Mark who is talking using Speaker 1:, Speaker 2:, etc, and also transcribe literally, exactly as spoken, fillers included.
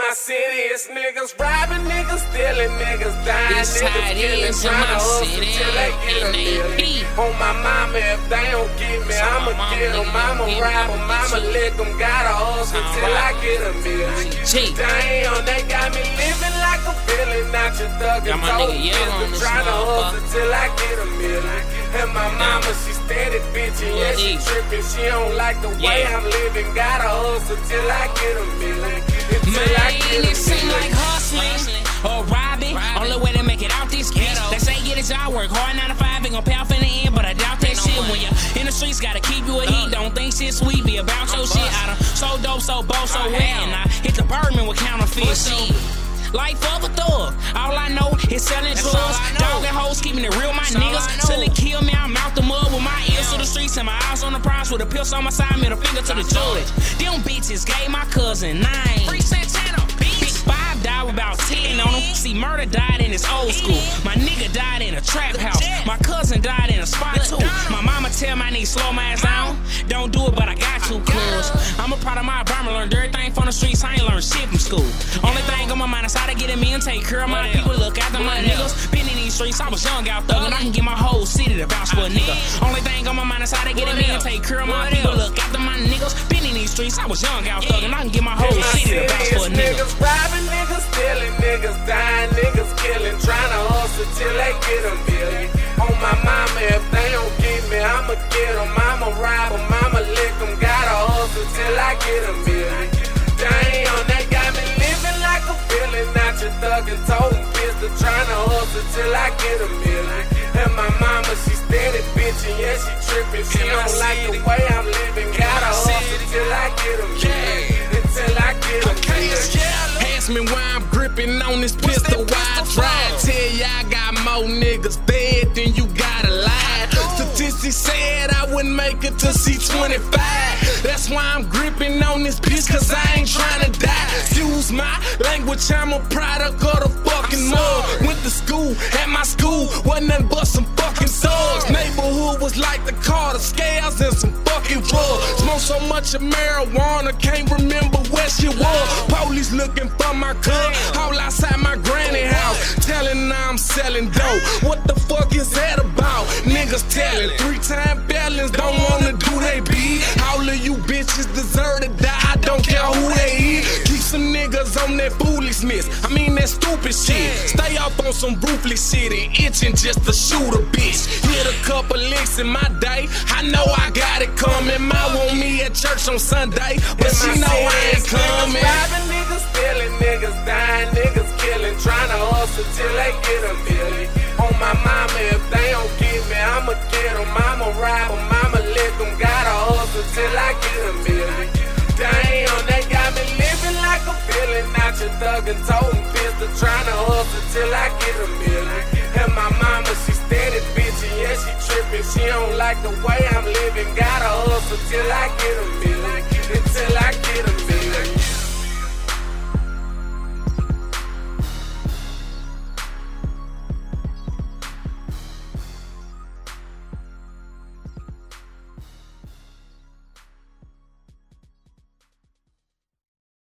Speaker 1: my city, it's niggas robbing, niggas stealing, niggas dying,
Speaker 2: This
Speaker 1: niggas
Speaker 2: how it
Speaker 1: killing,
Speaker 2: is in
Speaker 1: trying to
Speaker 2: my
Speaker 1: hustle
Speaker 2: city.
Speaker 1: till they get a
Speaker 2: N A P.
Speaker 1: million. On my mama, if they don't get me,
Speaker 2: So
Speaker 1: I'ma
Speaker 2: my mama
Speaker 1: get them,
Speaker 2: nigga
Speaker 1: I'ma
Speaker 2: get me,
Speaker 1: rob
Speaker 2: I'ma
Speaker 1: them,
Speaker 2: get
Speaker 1: I'ma
Speaker 2: you.
Speaker 1: lick them, gotta hustle
Speaker 2: Sound
Speaker 1: till I
Speaker 2: right.
Speaker 1: get a million.
Speaker 2: G.
Speaker 1: Damn, they got me living like a villain, not your thug
Speaker 2: Got
Speaker 1: and
Speaker 2: my
Speaker 1: told
Speaker 2: nigga Yell on
Speaker 1: bitch,
Speaker 2: this
Speaker 1: trying to hustle
Speaker 2: motherfucker.
Speaker 1: till I get a million. And my mama, she steady bitching, yeah, she
Speaker 2: Look,
Speaker 1: tripping, she don't like the way
Speaker 2: Yeah.
Speaker 1: I'm living, gotta hustle till I get a million. Till I get
Speaker 2: Man,
Speaker 1: a
Speaker 2: it seem
Speaker 1: million.
Speaker 2: like hustling or robbing. Only way to make it out this ghetto. They say get a job, work hard, nine to five, ain't gon' pay off in the end, but I doubt that shit. When you're in the streets, gotta keep you a heat. Don't think shit sweet, be about your shit. I done so dope, so bold, so wet, and I hit the Birdman with counterfeit shit. Life of a thug. All I know is selling drugs. Dog and hoes, keeping it real, my niggas. Till it kill me, I'm out the mud with my ears to the streets and my eyes on the prize with a pistol on my side, middle finger to the judge. Them bitches gave my cousin nine. Free Santana, bitch. Big Five died with about ten on him. See, murder died in his old school. My nigga died in a trap house. My cousin died in a spot too. My mama tell my nigga slow my ass down. Don't do it, but I got to, cuz I'm a part of my environment. Learned everything from the streets. I ain't learned shit from school. Only thing on my mind is how to get in me and take care of my people. Look after my niggas. Been in these streets, I was young out thuggin'. I can get my whole city to vouch for a nigga. Only thing on my mind is how to get in me and take care of my people. Look after my niggas. Been in these streets, I was young out thuggin'. I can get my whole
Speaker 1: In my
Speaker 2: city to
Speaker 1: city,
Speaker 2: vouch for a
Speaker 1: it's
Speaker 2: nigga.
Speaker 1: niggas robbing, niggas stealing, niggas dying, niggas killing, trying to hustle till they get a million. On my mama, if they don't get me, I'ma get them, I'ma rob them, I'ma lick them, gotta hustle till I get a million. Damn, they got me living like a villain, not your thug and toting pistol, trying to hustle till I get a million. And my mama, she steady bitching, yeah, she tripping, she don't like the way I'm living, gotta hustle till I get a million. Until I get a million.
Speaker 3: Ask me why I'm gripping on this pistol, why I drive. Tell ya I got more niggas dead than you gotta lie. Statistics said I wouldn't make it to C twenty-five. That's why I'm gripping on this bitch, cause I ain't tryna die. Excuse my language, I'm a product of the fucking mud. Went to school, at my school, wasn't nothing but some fucking thugs. Neighborhood was like the Carter scales and some fucking drugs. Smoke so much of marijuana, can't remember where she was. Police looking for my gun, all outside my granny house. Telling I'm selling dope, what the fuck is that about? Niggas telling, three-time felons don't wanna do they beat. All of you bitches deserve to die, I don't care who they is. Keep some niggas on that foolishness, I mean that stupid shit. Stay up on some ruthless shit and itching just to shoot a bitch. Hit a couple licks in my day, I know I got it coming. Ma want me at church on Sunday, but she know I ain't coming.
Speaker 1: Niggas robbing, niggas stealing, niggas dying, niggas killing, trying to hustle till they get a million. On my mama, if they don't get me, I'ma get them, I'ma rob them, I'ma lick them, gotta hustle till I get a million. Damn, they got me living like a villain, not your thug and toting pistol, trying to hustle till I get a million. And my mama, she steady bitching, yeah, she tripping, she don't like the way I'm living, gotta hustle till I get a million. Until I